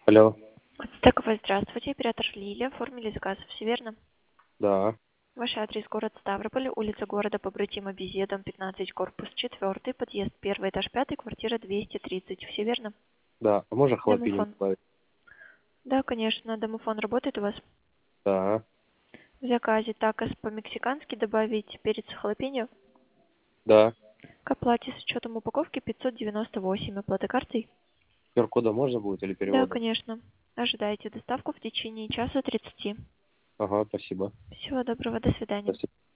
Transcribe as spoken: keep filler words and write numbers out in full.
Алло. Так, вы здравствуйте, оператор Лилия, оформили заказ, все верно? Да. Ваш адрес город Ставрополь, улица города Побратима Безе, дом пятнадцать, корпус четвёртый, подъезд первый, этаж пятый, квартира двести тридцать, все верно? Да. А можно халапеньо Домофон. добавить? Да, конечно, домофон работает у вас? Да. В заказе такос по-мексикански добавить перец халапеньо. Да. К оплате с учетом упаковки пятьсот девяносто восемь, оплата картой? ку ар кода можно будет или Да, переводом? конечно. Ожидайте доставку в течение часа тридцати. Ага, спасибо. Всего доброго, до свидания. Спасибо.